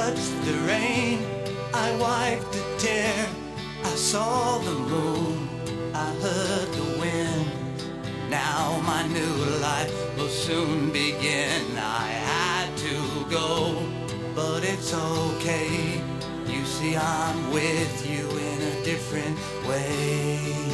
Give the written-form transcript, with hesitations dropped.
touched the rain, I wiped a tear. I saw the moon, I heard the wind. Now my new life will soon begin. I had to go, but it's okay. You see, I'm with you in a different way.